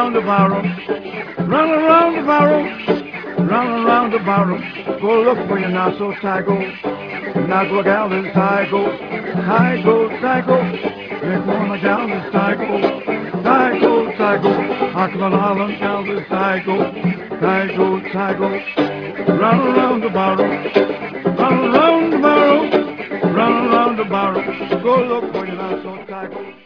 around the barrel, run around the barrel, run around the barrel. Go look for your Nassau Tygo, Nassau gal is Tygo, Tygo, Tygo. Nick Warner gal is Tygo, Tygo, Tygo. Aquaman Holland gal is Tygo, Tygo, Tygo. Run around the barrel, run around the barrel, run around the barrel. Go look for your Nassau Tygo.